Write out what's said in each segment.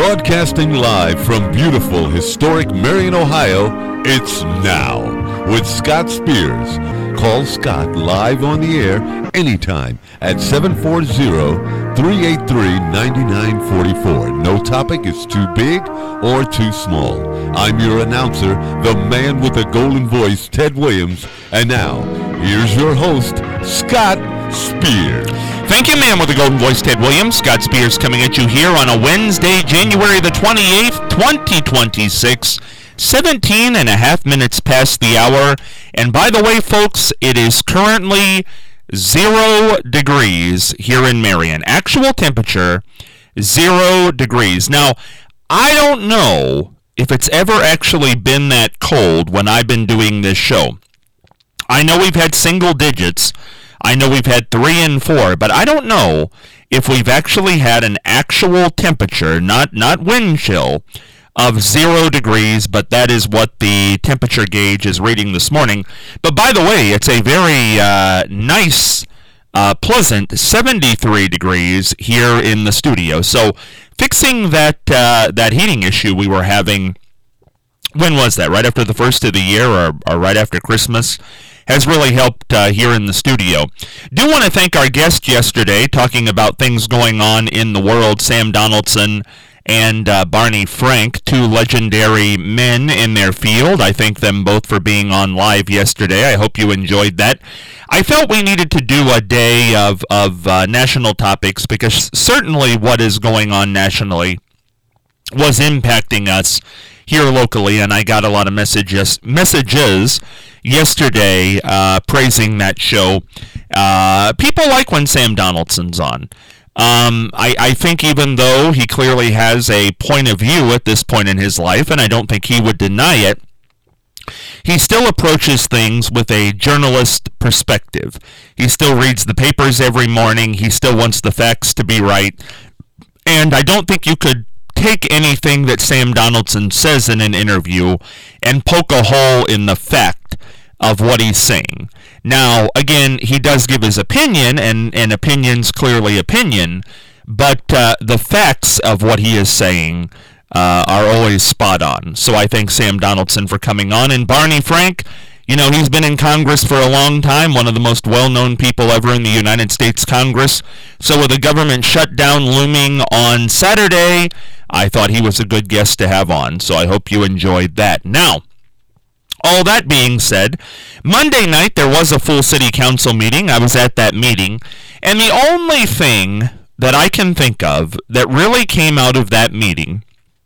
Broadcasting live from beautiful, historic Marion, Ohio, it's Now with Scott Spears. Call Scott live on the air anytime at 740-383-9944. No topic is too big or too small. I'm your announcer, the man with the golden voice, Ted Williams. And now, here's your host, Scott Spears. Thank you, man with the golden voice, Ted Williams. Scott Spears coming at you here on a Wednesday, January the 28th, 2026. 17 and a half minutes past the hour. And by the way, folks, it is currently 0 degrees here in Marion. Actual temperature, 0 degrees. Now, I don't know if it's ever actually been that cold when I've been doing this show. I know we've had single digits. I know we've had 3 and 4, but I don't know if we've actually had an actual temperature, not wind chill, of 0 degrees, but that is what the temperature gauge is reading this morning. But by the way, it's a very nice, pleasant 73 degrees here in the studio. So fixing that heating issue we were having, when was that? Right after the first of the year or right after Christmas? Has really helped here in the studio. Do want to thank our guest yesterday, talking about things going on in the world, Sam Donaldson and Barney Frank, two legendary men in their field. I thank them both for being on live yesterday. I hope you enjoyed that. I felt we needed to do a day of national topics because certainly what is going on nationally was impacting us here locally, and I got a lot of messages yesterday praising that show. People like when Sam Donaldson's on. I think even though he clearly has a point of view at this point in his life, and I don't think he would deny it, he still approaches things with a journalist perspective. He still reads the papers every morning. He still wants the facts to be right. And I don't think you could take anything that Sam Donaldson says in an interview and poke a hole in the fact of what he's saying. Now, again, he does give his opinion, and opinion's clearly opinion, but the facts of what he is saying are always spot on. So I thank Sam Donaldson for coming on. And Barney Frank, you know, he's been in Congress for a long time, one of the most well-known people ever in the United States Congress. So with the government shutdown looming on Saturday, I thought he was a good guest to have on. So I hope you enjoyed that. Now, all that being said, Monday night there was a full city council meeting. I was at that meeting, and the only thing that I can think of that really came out of that meeting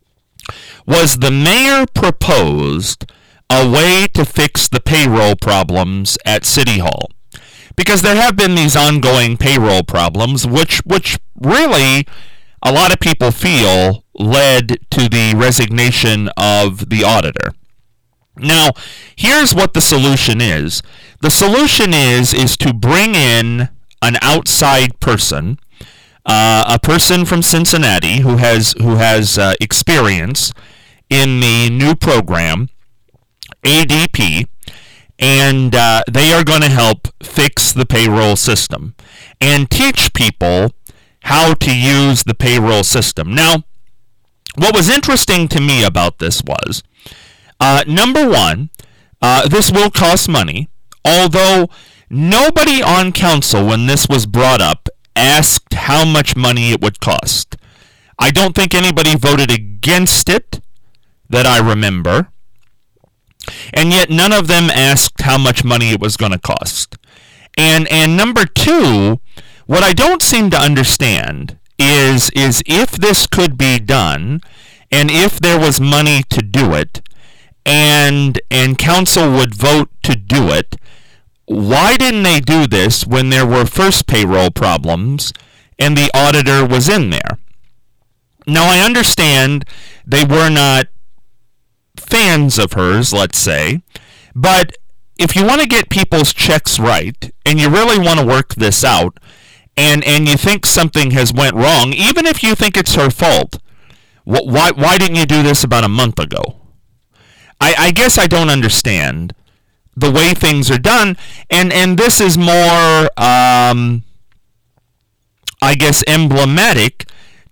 was the mayor proposed a way to fix the payroll problems at City Hall. Because there have been these ongoing payroll problems, which really a lot of people feel led to the resignation of the auditor. Now, here's what the solution is. The solution is to bring in an outside person, a person from Cincinnati who has experience in the new program, ADP, and they are going to help fix the payroll system and teach people how to use the payroll system. Now, what was interesting to me about this was, number one, this will cost money, although nobody on council, when this was brought up, asked how much money it would cost. I don't think anybody voted against it that I remember, and yet none of them asked how much money it was going to cost. And number two, what I don't seem to understand is if this could be done, and if there was money to do it, and council would vote to do it, why didn't they do this when there were first payroll problems and the auditor was in there? Now, I understand they were not fans of hers, let's say, but if you want to get people's checks right, and you really want to work this out, and you think something has went wrong, even if you think it's her fault, why didn't you do this about a month ago? I guess I don't understand the way things are done, and this is more, I guess, emblematic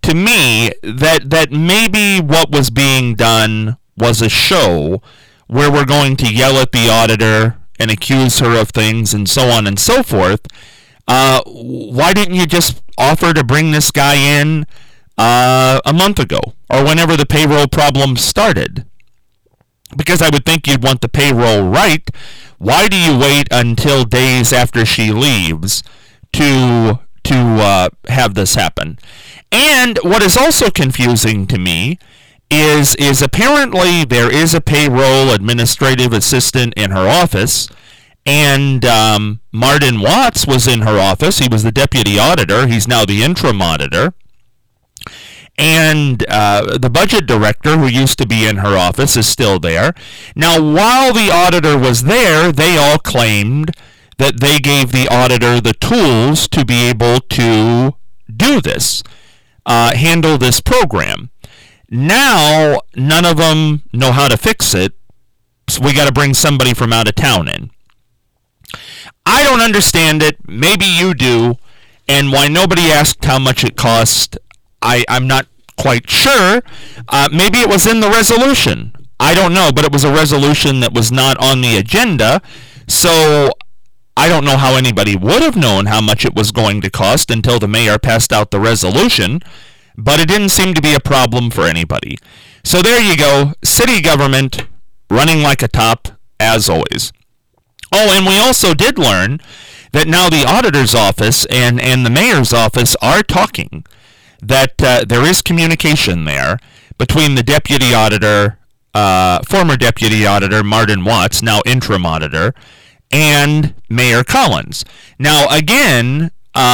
to me that maybe what was being done was a show where we're going to yell at the auditor and accuse her of things and so on and so forth. Why didn't you just offer to bring this guy in a month ago or whenever the payroll problem started? Because I would think you'd want the payroll right. Why do you wait until days after she leaves to have this happen? And what is also confusing to me is apparently there is a payroll administrative assistant in her office, and Martin Watts was in her office. He was the deputy auditor. He's now the interim auditor. And the budget director, who used to be in her office, is still there. Now, while the auditor was there, they all claimed that they gave the auditor the tools to be able to do this, handle this program. Now, none of them know how to fix it, so we got to bring somebody from out of town in. I don't understand it. Maybe you do. And why nobody asked how much it cost, I'm not quite sure. Maybe it was in the resolution. I don't know, but it was a resolution that was not on the agenda, so I don't know how anybody would have known how much it was going to cost until the mayor passed out the resolution, but it didn't seem to be a problem for anybody. So there you go, city government running like a top, as always. Oh, and we also did learn that now the auditor's office and the mayor's office are talking, that there is communication there between the deputy auditor, former deputy auditor Martin Watts, now interim auditor, and Mayor Collins. Now, again,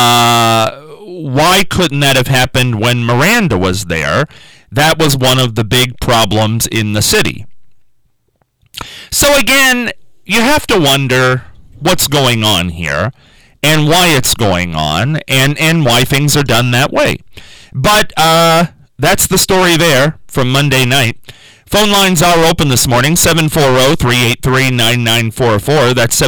why couldn't that have happened when Miranda was there? That was one of the big problems in the city. So again, you have to wonder what's going on here and why it's going on and why things are done that way. But that's the story there from Monday night. Phone lines are open this morning, 740-383-9944. That's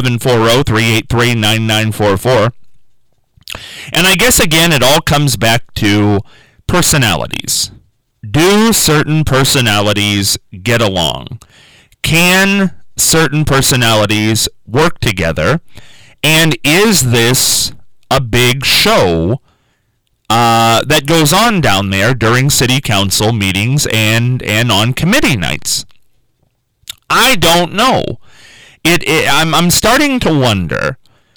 740-383-9944. And I guess, again, it all comes back to personalities. Do certain personalities get along? Can certain personalities work together? And is this a big show that goes on down there during city council meetings and on committee nights? I don't know. I'm starting to wonder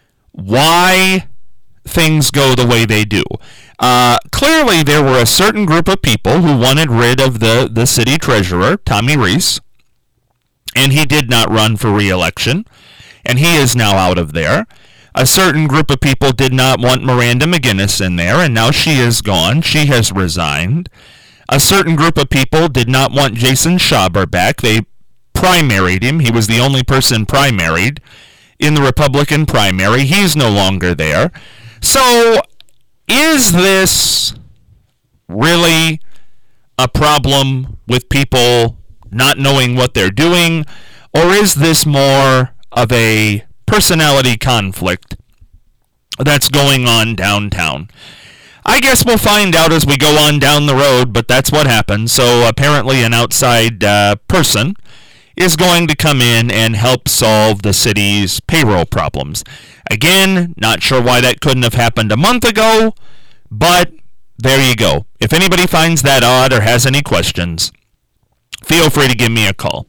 why things go the way they do. Clearly, there were a certain group of people who wanted rid of the city treasurer, Tommy Reese, and he did not run for re-election, and he is now out of there. A certain group of people did not want Miranda McGinnis in there, and now she is gone. She has resigned. A certain group of people did not want Jason Schaber back. They primaried him. He was the only person primaried in the Republican primary. He's no longer there. So, is this really a problem with people not knowing what they're doing, or is this more of a personality conflict that's going on downtown? I guess we'll find out as we go on down the road, but that's what happened. So apparently an outside person is going to come in and help solve the city's payroll problems. Again, not sure why that couldn't have happened a month ago, but there you go. If anybody finds that odd or has any questions, feel free to give me a call.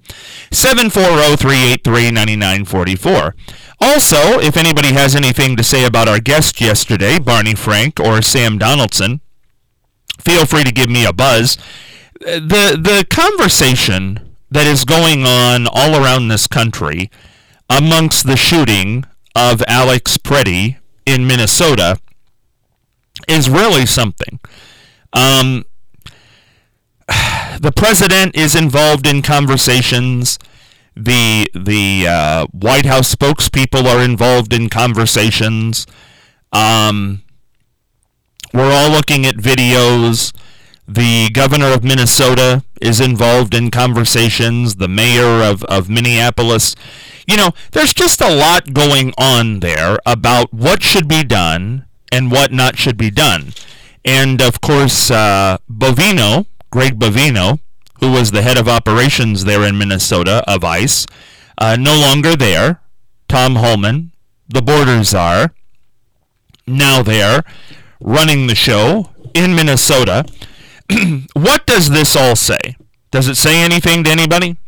740-383-9944. Also, if anybody has anything to say about our guest yesterday, Barney Frank or Sam Donaldson, feel free to give me a buzz. The conversation that is going on all around this country amongst the shooting of Alex Preddy in Minnesota is really something. The president is involved in conversations. The White House spokespeople are involved in conversations. We're all looking at videos. The governor of Minnesota is involved in conversations. The mayor of Minneapolis. You know, there's just a lot going on there about what should be done and what not should be done. And, of course, Bovino, Greg Bovino, who was the head of operations there in Minnesota of ICE, no longer there. Tom Holman, the border czar, now there, running the show in Minnesota. What does this all say? Does it say anything to anybody?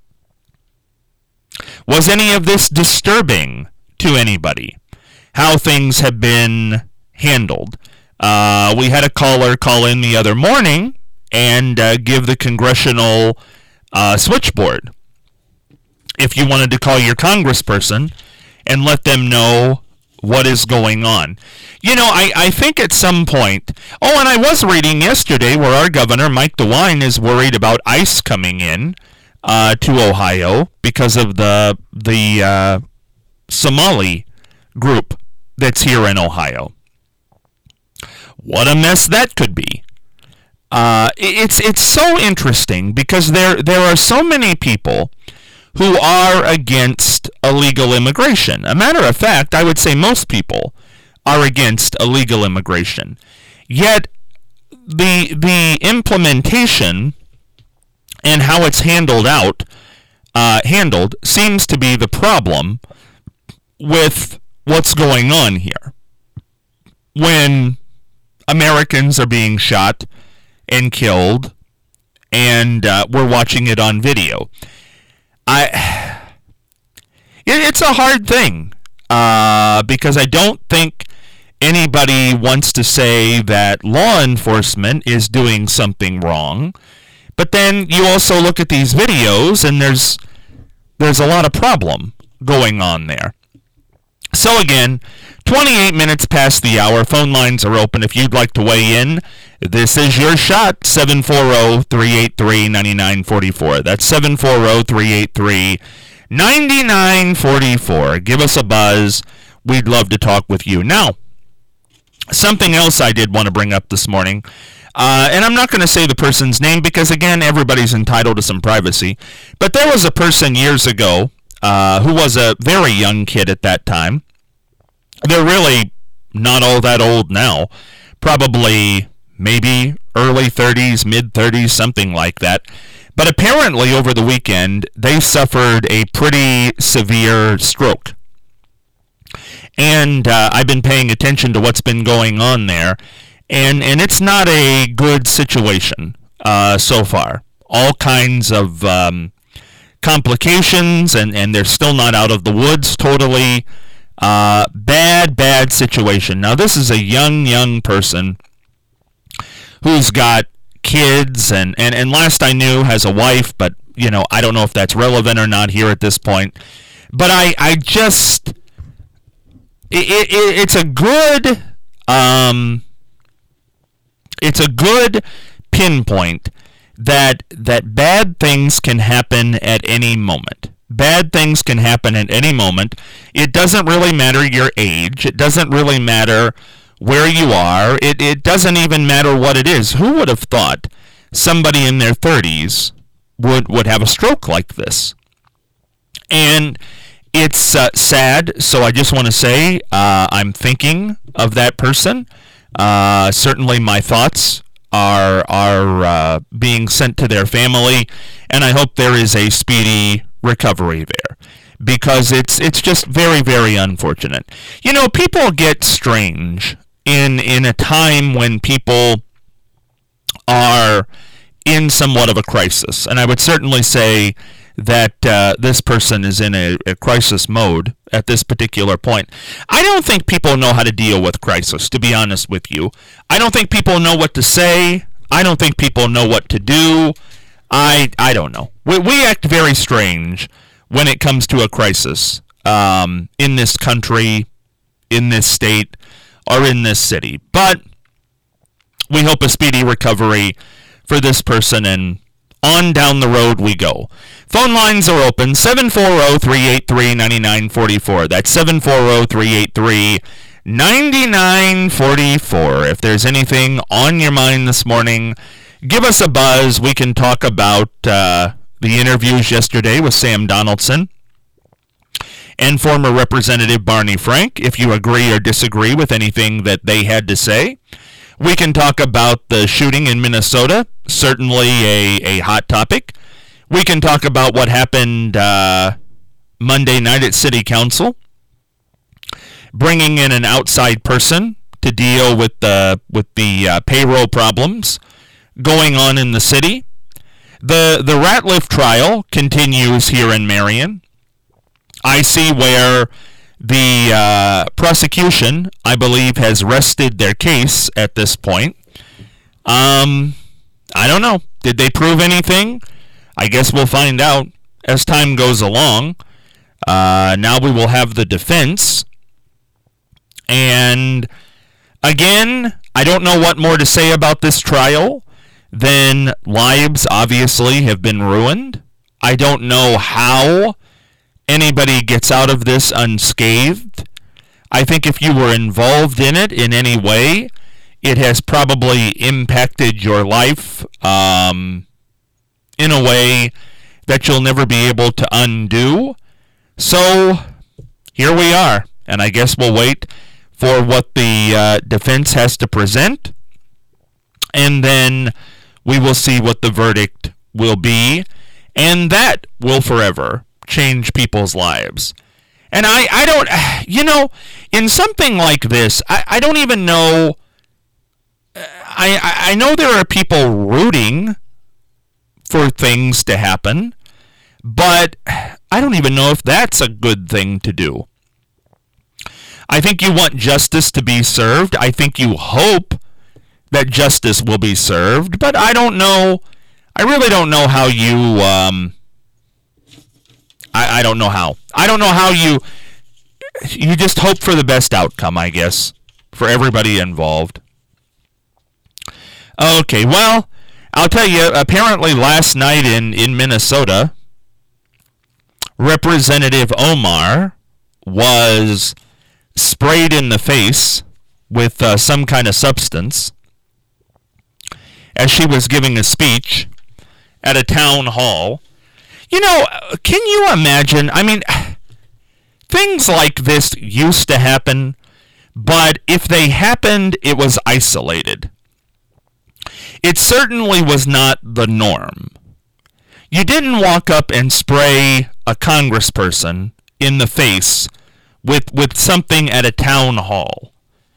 Was any of this disturbing to anybody? How things have been handled? We had a caller call in the other morning and give the congressional switchboard. If you wanted to call your congressperson and let them know what is going on. You know, I think at some point... Oh, and I was reading yesterday where our governor, Mike DeWine, is worried about ICE coming in to Ohio because of the Somali group that's here in Ohio. What a mess that could be. It's so interesting because there are so many people who are against illegal immigration. A matter of fact, I would say most people are against illegal immigration. Yet the implementation and how it's handled seems to be the problem with what's going on here. When Americans are being shot and killed, and we're watching it on video. It's a hard thing, because I don't think anybody wants to say that law enforcement is doing something wrong. But then you also look at these videos, and there's a lot of problem going on there. So again, 28 minutes past the hour. Phone lines are open if you'd like to weigh in. This is your shot, 740-383-9944. That's 740-383-9944. Give us a buzz. We'd love to talk with you. Now, something else I did want to bring up this morning, and I'm not going to say the person's name because, again, everybody's entitled to some privacy, but there was a person years ago who was a very young kid at that time. They're really not all that old now. Probably maybe early 30s, mid-30s, something like that. But apparently over the weekend, they suffered a pretty severe stroke. And I've been paying attention to what's been going on there. And it's not a good situation so far. All kinds of complications, and they're still not out of the woods totally. Bad situation. Now, this is a young person who's got kids, and last I knew has a wife, but, you know, I don't know if that's relevant or not here at this point. But I just... It's a good... it's a good pinpoint that bad things can happen at any moment. Bad things can happen at any moment. It doesn't really matter your age. It doesn't really matter where you are. It doesn't even matter what it is. Who would have thought somebody in their 30s would have a stroke like this? And it's sad, so I just want to say I'm thinking of that person. Certainly my thoughts are being sent to their family, and I hope there is a speedy recovery there, because it's just very, very unfortunate. You know, people get strange in a time when people are in somewhat of a crisis, and I would certainly say that this person is in a crisis mode at this particular point. I don't think people know how to deal with crisis, to be honest with you. I don't think people know what to say. I don't think people know what to do. I don't know. We act very strange when it comes to a crisis in this country, in this state, or in this city. But we hope a speedy recovery for this person, and on down the road we go. Phone lines are open, 740-383-9944. That's 740-383-9944. If there's anything on your mind this morning, give us a buzz. We can talk about the interviews yesterday with Sam Donaldson and former Representative Barney Frank, if you agree or disagree with anything that they had to say. We can talk about the shooting in Minnesota, certainly a hot topic. We can talk about what happened Monday night at City Council, bringing in an outside person to deal with the payroll problems going on in the city. The Ratliff trial continues here in Marion. I see where the prosecution, I believe, has rested their case at this point. I don't know. Did they prove anything? I guess we'll find out as time goes along. Now we will have the defense. And again, I don't know what more to say about this trial than lives obviously have been ruined. I don't know how anybody gets out of this unscathed. I think if you were involved in it in any way, it has probably impacted your life in a way that you'll never be able to undo. So here we are, and I guess we'll wait for what the defense has to present, and then we will see what the verdict will be, and that will forever change people's lives. And I don't, in something like this, I don't even know, I know there are people rooting for things to happen, but I don't even know if that's a good thing to do. I think you want justice to be served. I think you hope that justice will be served, but I don't know. I really don't know how you, I don't know how. I don't know how you just hope for the best outcome, I guess, for everybody involved. Okay, well, I'll tell you, apparently last night in Minnesota, Representative Omar was sprayed in the face with some kind of substance as she was giving a speech at a town hall. Can you imagine? I mean, things like this used to happen, but if they happened, it was isolated. It certainly was not the norm. You didn't walk up and spray a congressperson in the face with something at a town hall.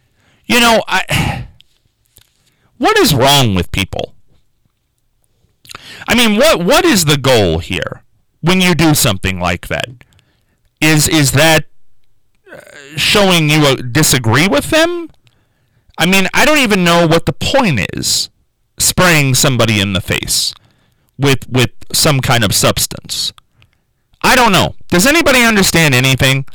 What is wrong with people? I mean, what is the goal here when you do something like that? Is that showing you disagree with them? I mean, I don't even know what the point is, spraying somebody in the face with some kind of substance. I don't know. Does anybody understand anything?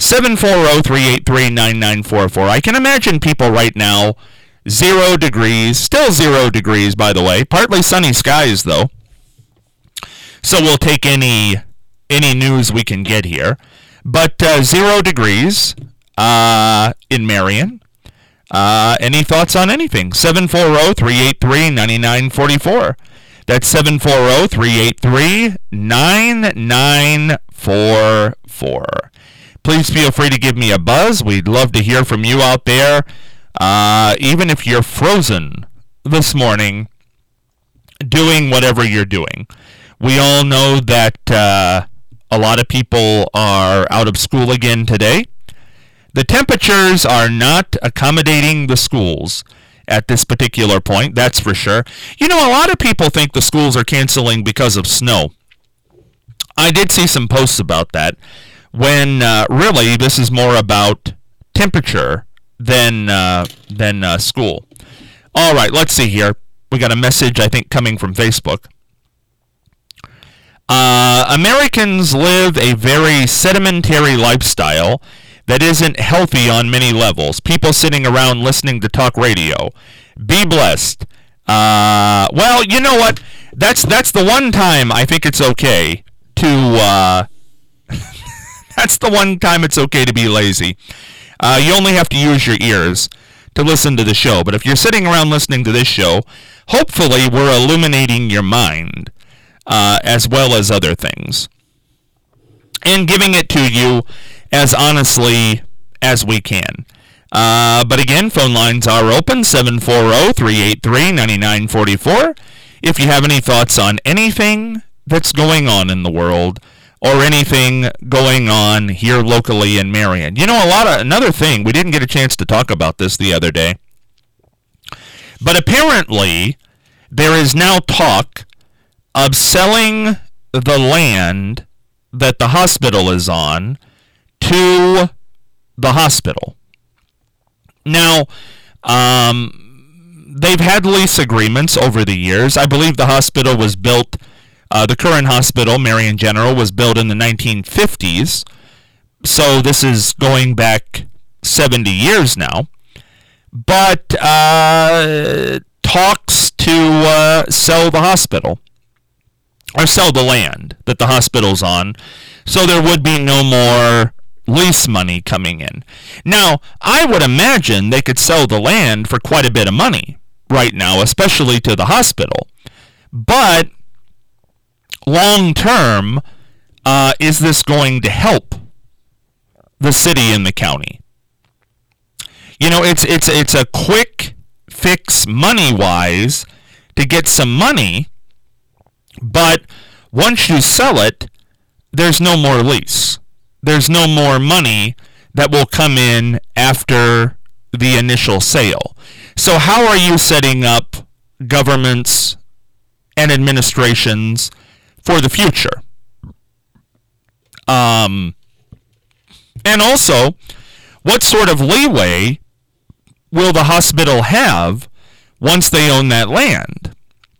740-383-9944. I can imagine people right now, 0 degrees, still 0 degrees, by the way, partly sunny skies, though. So we'll take any news we can get here. But 0 degrees in Marion. Any thoughts on anything? 740-383-9944. That's 740-383-9944. Please feel free to give me a buzz. We'd love to hear from you out there. Even if you're frozen this morning, doing whatever you're doing. We all know that a lot of people are out of school again today. The temperatures are not accommodating the schools at this particular point, that's for sure. A lot of people think the schools are canceling because of snow. I did see some posts about that, when really this is more about temperature than school. All right, let's see here. We got a message, I think, coming from Facebook. Americans live a very sedimentary lifestyle that isn't healthy on many levels. People sitting around listening to talk radio. Be blessed. Well, you know what? That's the one time I think it's okay to... that's the one time it's okay to be lazy. You only have to use your ears to listen to the show. But if you're sitting around listening to this show, hopefully we're illuminating your mind as well as other things. And giving it to you as honestly as we can. But again, phone lines are open, 740-383-9944. If you have any thoughts on anything that's going on in the world or anything going on here locally in Marion. You know, another thing, we didn't get a chance to talk about this the other day, but apparently there is now talk of selling the land that the hospital is on to the hospital. Now, they've had lease agreements over the years. I believe the hospital was built, the current hospital, Marion General, was built in the 1950s. So this is going back 70 years now. But talks to sell the hospital, or sell the land that the hospital's on, so there would be no more lease money coming in. Now, I would imagine they could sell the land for quite a bit of money right now, especially to the hospital. But long term, is this going to help the city and the county? You know, it's a quick fix money-wise to get some money, but once you sell it, there's no more lease. There's no more money that will come in after the initial sale. So how are you setting up governments and administrations for the future? And also, what sort of leeway will the hospital have once they own that land?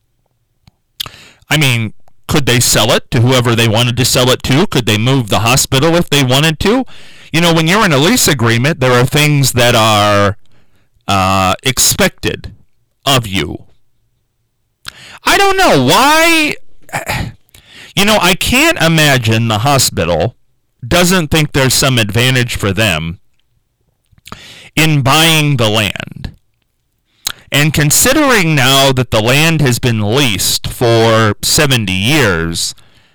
I mean, could they sell it to whoever they wanted to sell it to? Could they move the hospital if they wanted to? You know, when you're in a lease agreement, there are things that are expected of you. I don't know why. You know, I can't imagine the hospital doesn't think there's some advantage for them in buying the land. And considering now that the land has been leased for 70 years,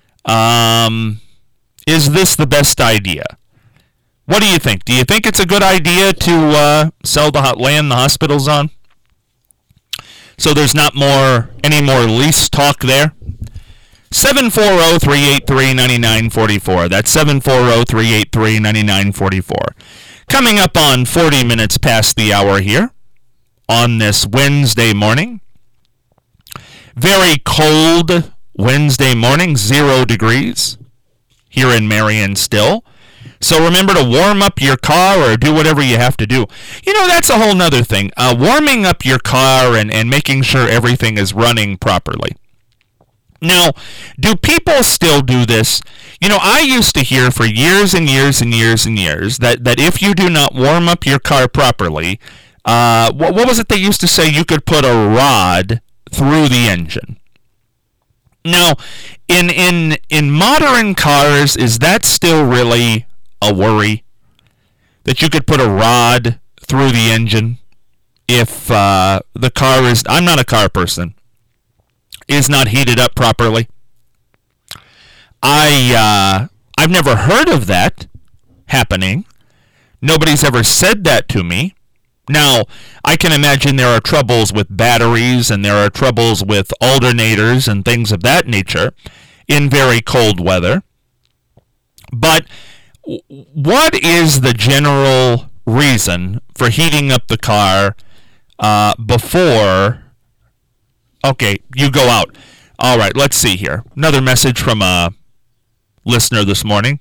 is this the best idea? What do you think? Do you think it's a good idea to sell the land the hospital's on? So there's not any more lease talk there? 740-383-9944. That's 740-383-9944. Coming up on 40 minutes past the hour here on this Wednesday morning. Very cold Wednesday morning, 0 degrees here in Marion still. So remember to warm up your car or do whatever you have to do. You know, that's a whole nother thing. Warming up your car and making sure everything is running properly. Now, do people still do this? You know, I used to hear for years and years and years and years that if you do not warm up your car properly, what was it they used to say? You could put a rod through the engine. Now, in modern cars, is that still really a worry? That you could put a rod through the engine if the car is... I'm not a car person. Is not heated up properly. I've never heard of that happening. Nobody's ever said that to me. Now, I can imagine there are troubles with batteries and there are troubles with alternators and things of that nature in very cold weather. But what is the general reason for heating up the car before... Okay, you go out. All right, let's see here. Another message from a listener this morning.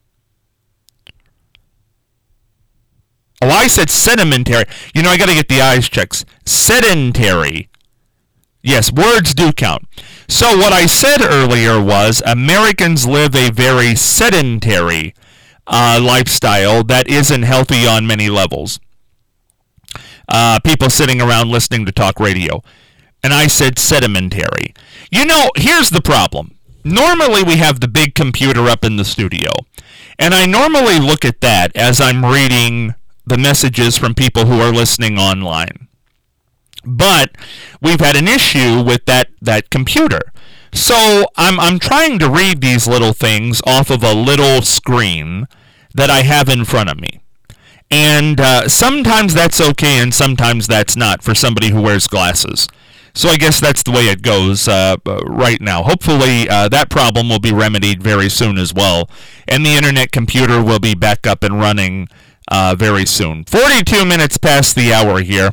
Oh, I said sedimentary. You know, I got to get the eyes checked. Sedentary. Yes, words do count. So what I said earlier was Americans live a very sedentary lifestyle that isn't healthy on many levels. People sitting around listening to talk radio. And I said sedimentary. You know, here's the problem. Normally we have the big computer up in the studio. And I normally look at that as I'm reading the messages from people who are listening online. But we've had an issue with that computer. So I'm trying to read these little things off of a little screen that I have in front of me. And sometimes that's okay and sometimes that's not for somebody who wears glasses. So I guess that's the way it goes right now. Hopefully that problem will be remedied very soon as well. And the internet computer will be back up and running very soon. 42 minutes past the hour here.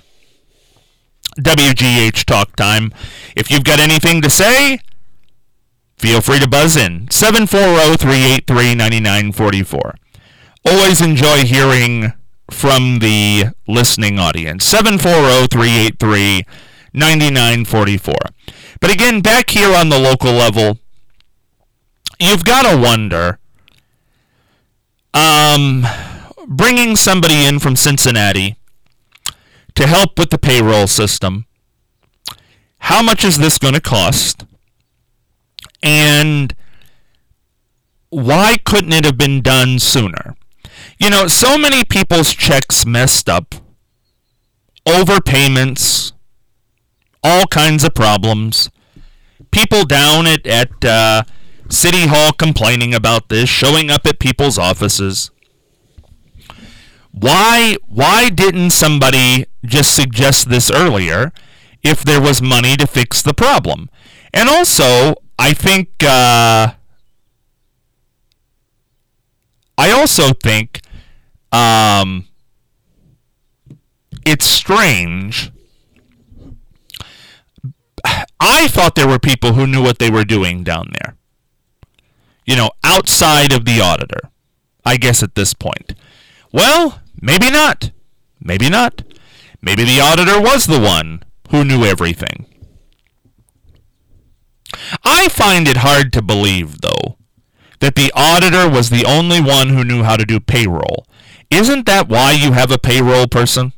WGH Talk Time. If you've got anything to say, feel free to buzz in. 740-383-9944. Always enjoy hearing from the listening audience. 740-383-9944. But again, back here on the local level, you've got to wonder, bringing somebody in from Cincinnati to help with the payroll system, how much is this going to cost? And why couldn't it have been done sooner? You know, so many people's checks messed up, overpayments, all kinds of problems. People down at City Hall complaining about this, showing up at people's offices. Why didn't somebody just suggest this earlier if there was money to fix the problem? And also, I think, it's strange. I thought there were people who knew what they were doing down there. You know, outside of the auditor, I guess at this point. Well, maybe not. Maybe not. Maybe the auditor was the one who knew everything. I find it hard to believe, though, that the auditor was the only one who knew how to do payroll. Isn't that why you have a payroll person?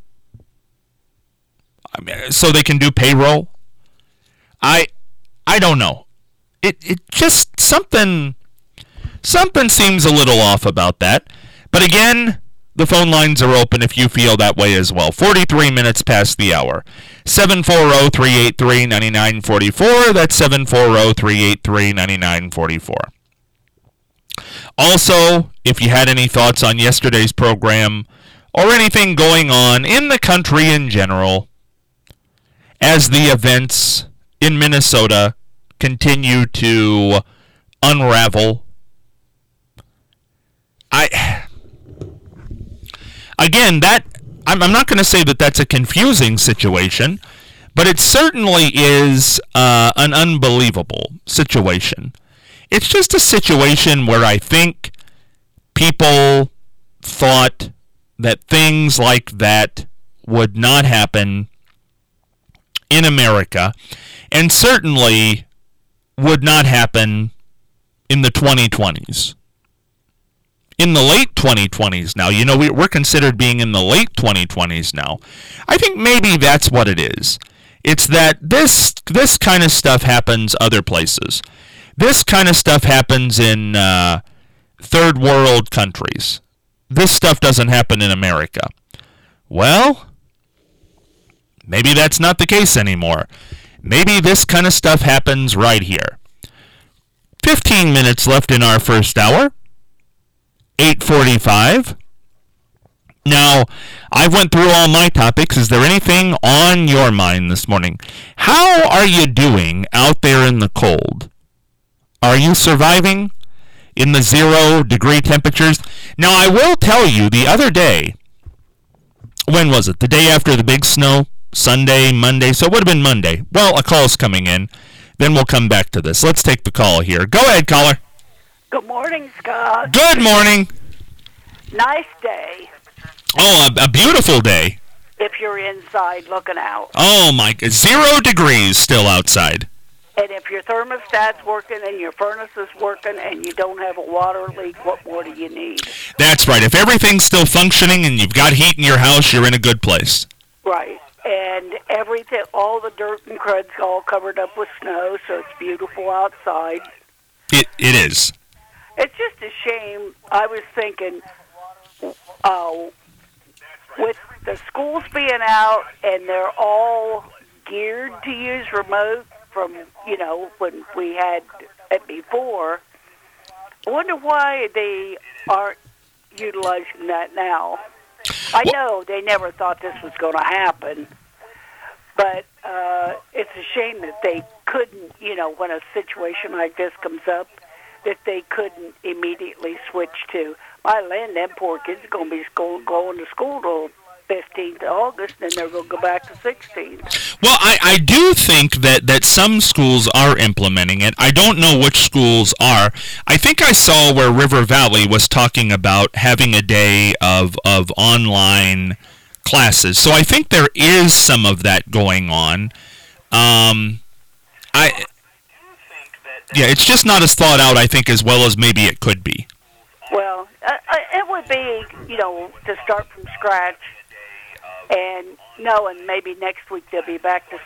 I mean, so they can do payroll? I don't know. It just something seems a little off about that. But again, the phone lines are open if you feel that way as well. 43 minutes past the hour. 740-383-9944. That's 740-383-9944. Also, if you had any thoughts on yesterday's program or anything going on in the country in general as the events in Minnesota continue to unravel, I'm not going to say that that's a confusing situation, but it certainly is an unbelievable situation. It's just a situation where I think people thought that things like that would not happen in America, and certainly would not happen in the 2020s. In the late 2020s now. You know, we're considered being in the late 2020s now. I think maybe that's what it is. It's that this kind of stuff happens other places. This kind of stuff happens in third world countries. This stuff doesn't happen in America. Well, maybe that's not the case anymore. Maybe this kind of stuff happens right here. 15 minutes left in our first hour. 8:45. Now, I went through all my topics. Is there anything on your mind this morning? How are you doing out there in the cold? Are you surviving in the 0-degree temperatures? Now, I will tell you, the other day, when was it? The day after the big snow? Sunday, Monday? So it would have been Monday. Well, a call's coming in. Then we'll come back to this. Let's take the call here. Go ahead, caller. Good morning, Scott. Good morning. Nice day. Oh, a beautiful day. If you're inside looking out. Oh, my. 0 degrees still outside. And if your thermostat's working and your furnace is working and you don't have a water leak, what more do you need? That's right. If everything's still functioning and you've got heat in your house, you're in a good place. Right. And everything, all the dirt and crud's all covered up with snow, so it's beautiful outside. It is. It's just a shame. I was thinking, with the schools being out and they're all geared to use remote from, when we had it before, I wonder why they aren't utilizing that now. I know they never thought this was going to happen, but it's a shame that they couldn't, when a situation like this comes up, that they couldn't immediately switch to, my land, them poor kids are going to be going to school till 15th of August, and then they're going to go back to 16th. Well, I do think that some schools are implementing it. I don't know which schools are. I think I saw where River Valley was talking about having a day of online classes. So I think there is some of that going on. Yeah, it's just not as thought out, I think, as well as maybe it could be. Well, it would be, to start from scratch, and knowing maybe next week they'll be back to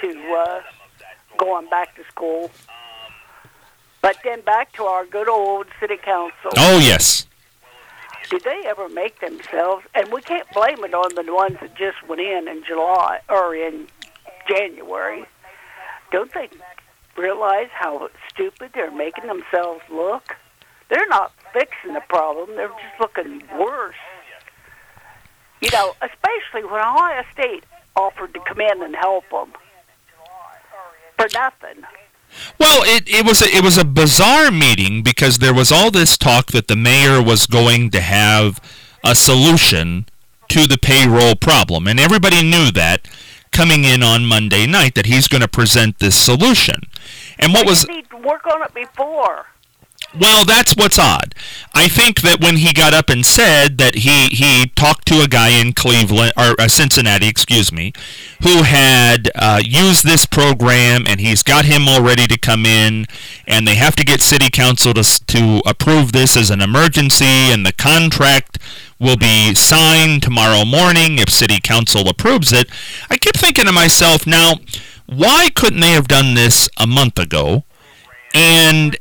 going back to school. But then back to our good old city council. Oh, yes. Did they ever make themselves, and we can't blame it on the ones that just went in July or in January. Don't they realize how stupid they're making themselves look? They're not fixing the problem. They're just looking worse. Especially when Ohio State offered to come in and help them for nothing. Well, it was a bizarre meeting because there was all this talk that the mayor was going to have a solution to the payroll problem, and everybody knew that coming in on Monday night that he's going to present this solution. And what was need to work on it before. Well, that's what's odd. I think that when he got up and said that he talked to a guy in Cleveland, or Cincinnati, who had used this program, and he's got him all ready to come in, and they have to get city council to approve this as an emergency, and the contract will be signed tomorrow morning if city council approves it. I kept thinking to myself, now, why couldn't they have done this a month ago? And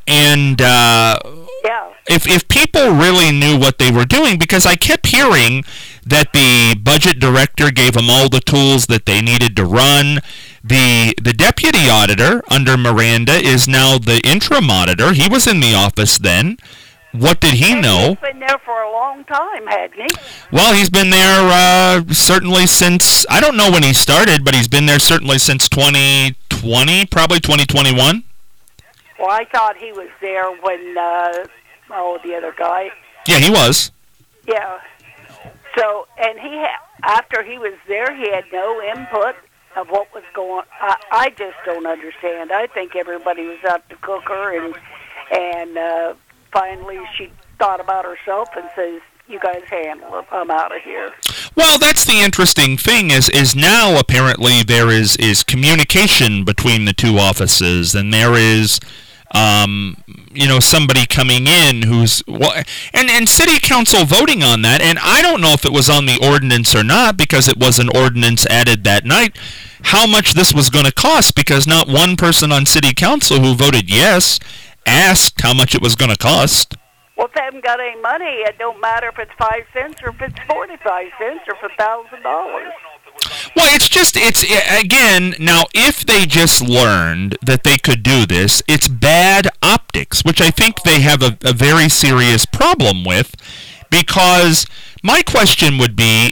if people really knew what they were doing, because I kept hearing that the budget director gave them all the tools that they needed to run. The deputy auditor under Miranda is now the interim auditor. He was in the office then. What did he know? He's been there for a long time, hadn't he? Well, he's been there certainly since, I don't know when he started, but he's been there certainly since 2020, probably 2021. Well, I thought he was there when, the other guy. Yeah, he was. Yeah. So, and after he was there, he had no input of what was going on. I just don't understand. I think everybody was out to cook her, and finally she thought about herself and says, you guys handle it. I'm out of here. Well, that's the interesting thing is now apparently there is communication between the two offices, and there is somebody coming in who's and city council voting on that, and I don't know if it was on the ordinance or not because it was an ordinance added that night, how much this was going to cost, because not one person on city council who voted yes asked how much it was going to cost. Well, if they haven't got any money, it don't matter if it's 5 cents or if it's 45 cents or if it's $1,000. Well, again, now, if they just learned that they could do this, it's bad optics, which I think they have a very serious problem with, because my question would be,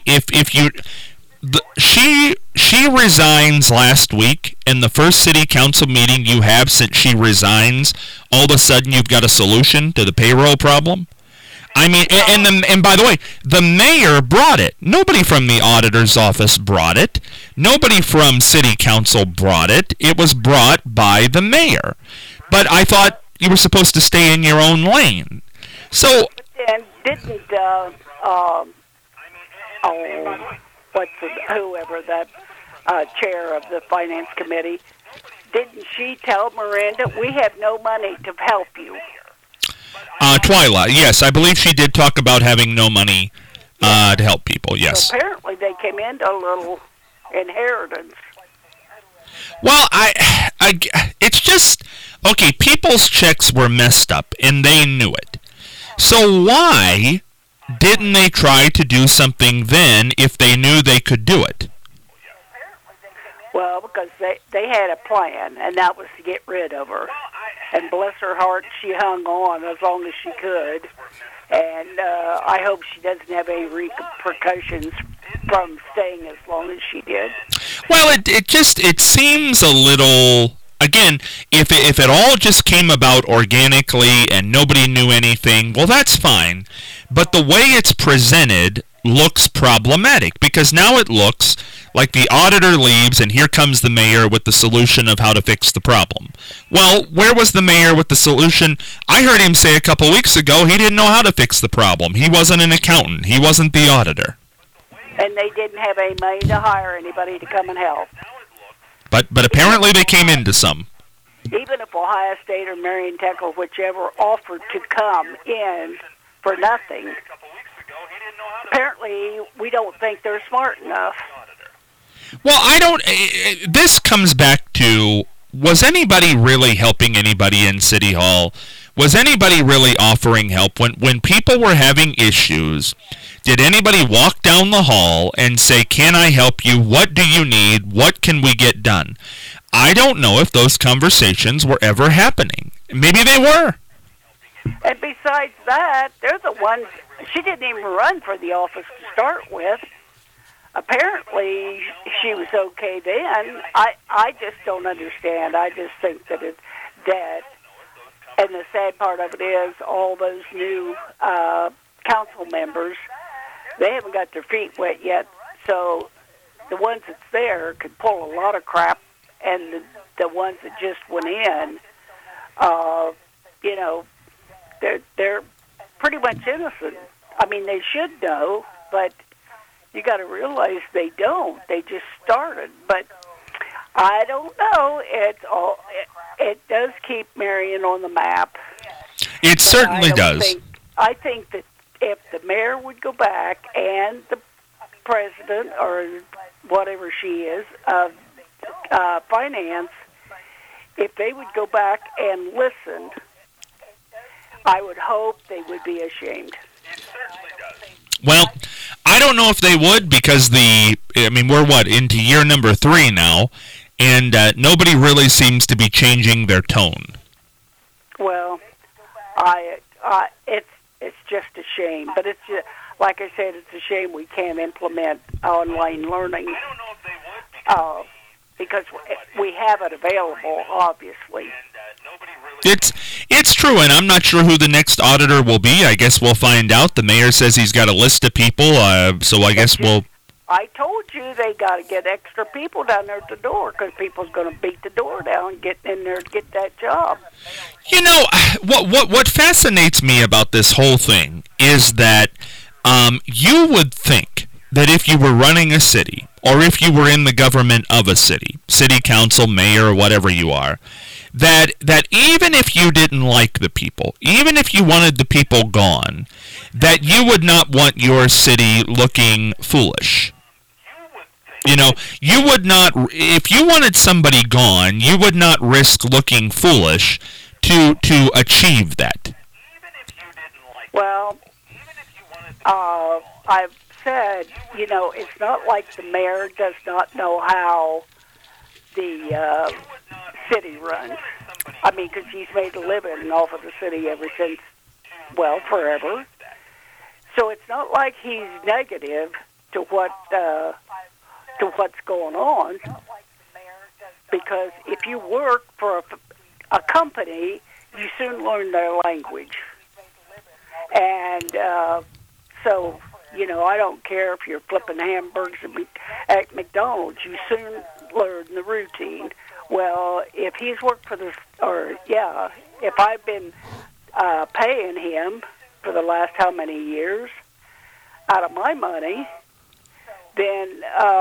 she resigns last week, and the first city council meeting you have since she resigns, all of a sudden you've got a solution to the payroll problem? I mean, and by the way, the mayor brought it. Nobody from the auditor's office brought it. Nobody from city council brought it. It was brought by the mayor. But I thought you were supposed to stay in your own lane. So, and didn't whoever that chair of the finance committee, didn't she tell Miranda, we have no money to help you? Twyla, yes, I believe she did talk about having no money to help people, yes. So apparently they came into a little inheritance. Well, it's just, okay, people's checks were messed up, and they knew it. So why didn't they try to do something then if they knew they could do it? Well, because they had a plan, and that was to get rid of her. And bless her heart, she hung on as long as she could. And I hope she doesn't have any repercussions from staying as long as she did. Well, it seems a little. Again, if it all just came about organically and nobody knew anything, well, that's fine. But the way it's presented looks problematic, because now it looks like the auditor leaves and here comes the mayor with the solution of how to fix the problem. Well, where was the mayor with the solution? I heard him say a couple weeks ago he didn't know how to fix the problem. He wasn't an accountant. He wasn't the auditor. And they didn't have any money to hire anybody to come and help. But apparently they came into some. Even if Ohio State or Marion Tech or whichever offered to come in for nothing, apparently we don't think they're smart enough. Well, I don't. This comes back to, was anybody really helping anybody in City Hall? Was anybody really offering help? When people were having issues, did anybody walk down the hall and say, can I help you? What do you need? What can we get done? I don't know if those conversations were ever happening. Maybe they were. And besides that, they're the ones, she didn't even run for the office to start with. Apparently, she was okay then. I just don't understand. I just think that it's dead. And the sad part of it is all those new council members, they haven't got their feet wet yet. So the ones that's there could pull a lot of crap, and the ones that just went in, they're pretty much innocent. I mean, they should know, but you got to realize they don't. They just started. But I don't know. It does keep Marion on the map. It certainly does. I think that if the mayor would go back and the president or whatever she is of finance, if they would go back and listen, I would hope they would be ashamed. Well, I don't know if they would, because we're into year number 3 now, and nobody really seems to be changing their tone. Well, it's just a shame, but it's just, like I said, it's a shame we can't implement online learning because we have it available, obviously. It's true, and I'm not sure who the next auditor will be. I guess we'll find out. The mayor says he's got a list of people, so I guess we'll... I told you they got to get extra people down there at the door, because people's going to beat the door down and get in there to get that job. You know, what fascinates me about this whole thing is that you would think that if you were running a city, or if you were in the government of a city council, mayor, or whatever you are, that even if you didn't like the people, even if you wanted the people gone, that you would not want your city looking foolish. You know, you would not, if you wanted somebody gone, you would not risk looking foolish to achieve that. Well, I've said, it's not like the mayor does not know how the city runs. I mean, because he's made a living off of the city ever since, well, forever. So it's not like he's negative to what's going on. Because if you work for a company, you soon learn their language. And so, I don't care if you're flipping hamburgers at McDonald's, you soon learn the routine. Well, if he's worked for if I've been paying him for the last how many years out of my money, then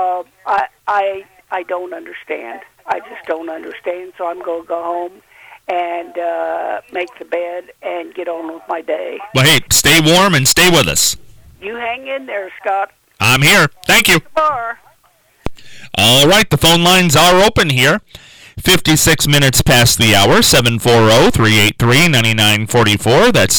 I don't understand. I just don't understand, so I'm going to go home and make the bed and get on with my day. Well, hey, stay warm and stay with us. You hang in there, Scott. I'm here. Thank you. Bar. All right, the phone lines are open here. 56 minutes past the hour, 740-383-9944. That's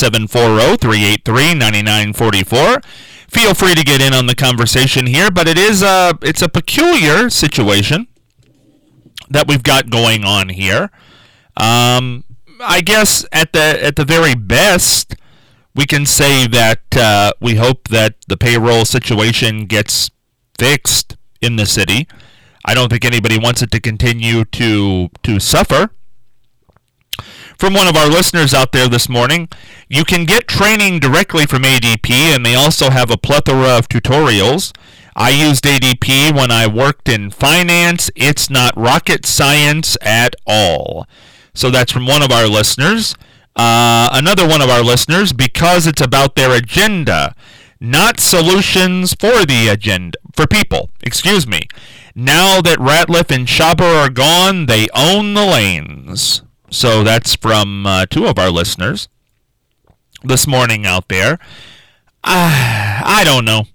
740-383-9944. Feel free to get in on the conversation here, but it's a peculiar situation that we've got going on here. I guess at the very best, We can say that we hope that the payroll situation gets fixed in the city. I don't think anybody wants it to continue to suffer. From one of our listeners out there this morning, you can get training directly from ADP, and they also have a plethora of tutorials. I used ADP when I worked in finance. It's not rocket science at all. So that's from one of our listeners. Another one of our listeners, because it's about their agenda, not solutions for the agenda, for people, excuse me. Now that Ratliff and Schaber are gone, they own the lanes. So that's from two of our listeners this morning out there. I don't know.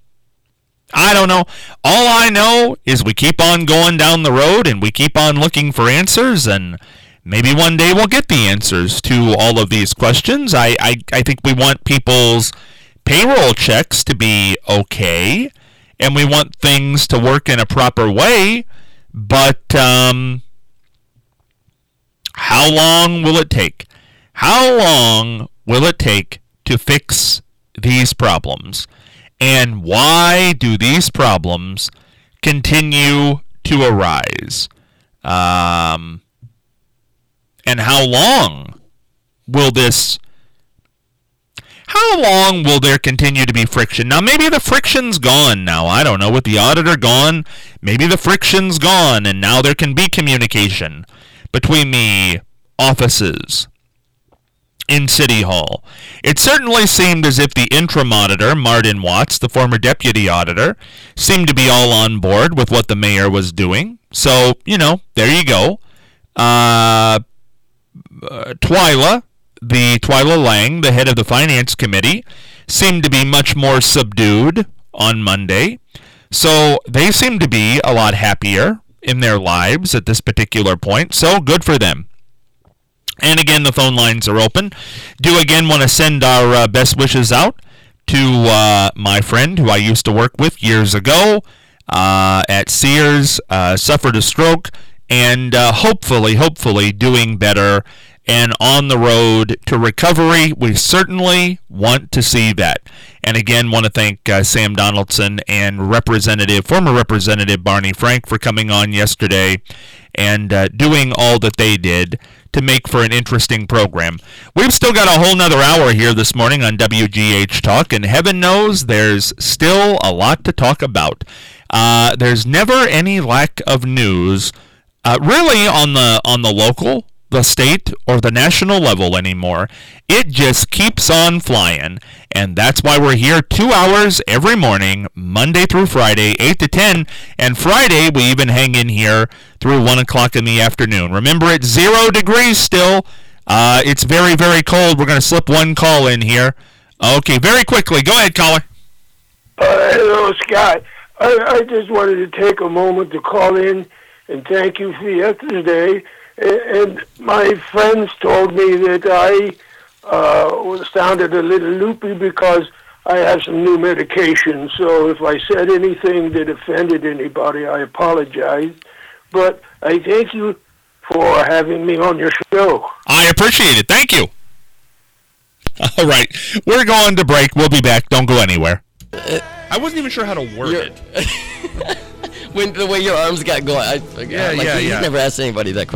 All I know is we keep on going down the road and we keep on looking for answers, and maybe one day we'll get the answers to all of these questions. I think we want people's payroll checks to be okay, and we want things to work in a proper way, but how long will it take? How long will it take to fix these problems? And why do these problems continue to arise? And how long will there continue to be friction? Now, maybe the friction's gone now. I don't know. With the auditor gone, maybe the friction's gone, and now there can be communication between the offices in City Hall. It certainly seemed as if the interim auditor, Martin Watts, the former deputy auditor, seemed to be all on board with what the mayor was doing. So, there you go. Twyla Lang, the head of the Finance Committee, seemed to be much more subdued on Monday. So they seem to be a lot happier in their lives at this particular point. So good for them. And again, the phone lines are open. Do again want to send our best wishes out to my friend who I used to work with years ago at Sears, suffered a stroke, and hopefully doing better and on the road to recovery. We certainly want to see that. And again, want to thank Sam Donaldson and former Representative Barney Frank for coming on yesterday and doing all that they did to make for an interesting program. We've still got a whole nother hour here this morning on WGH Talk, and heaven knows there's still a lot to talk about. There's never any lack of news, really on the local, the state, or the national level anymore. It just keeps on flying, and that's why we're here 2 hours every morning, Monday through Friday, 8 to 10, and Friday we even hang in here through 1 o'clock in the afternoon. Remember, it's 0 degrees still. It's very, very cold. We're going to slip one call in here. Okay, very quickly. Go ahead, caller. Hello, Scott. I just wanted to take a moment to call in and thank you for yesterday. And my friends told me that I sounded a little loopy because I have some new medication. So if I said anything that offended anybody, I apologize. But I thank you for having me on your show. I appreciate it. Thank you. All right. We're going to break. We'll be back. Don't go anywhere. I wasn't even sure how to word it. When the way your arms got going, he's never asked anybody that question.